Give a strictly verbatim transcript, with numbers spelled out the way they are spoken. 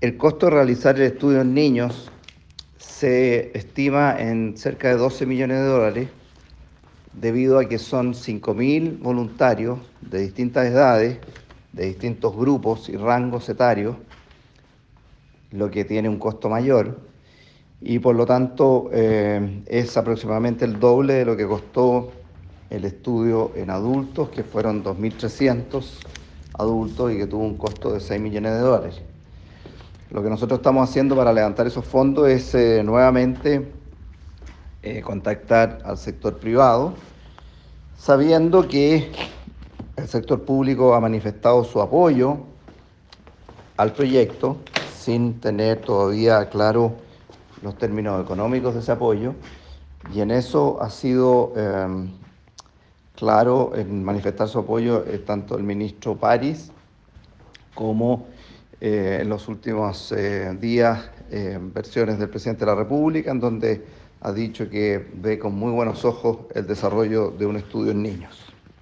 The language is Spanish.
El costo de realizar el estudio en niños se estima en cerca de doce millones de dólares, debido a que son cinco mil voluntarios de distintas edades, de distintos grupos y rangos etarios, lo que tiene un costo mayor, y por lo tanto eh, es aproximadamente el doble de lo que costó el estudio en adultos, que fueron dos mil trescientos adultos y que tuvo un costo de seis millones de dólares. Lo que nosotros estamos haciendo para levantar esos fondos es eh, nuevamente eh, contactar al sector privado, sabiendo que el sector público ha manifestado su apoyo al proyecto sin tener todavía claro los términos económicos de ese apoyo, y en eso ha sido eh, claro en manifestar su apoyo eh, tanto el ministro París como eh, en los últimos eh, días eh, versiones del presidente de la República, en donde ha dicho que ve con muy buenos ojos el desarrollo de un estudio en niños.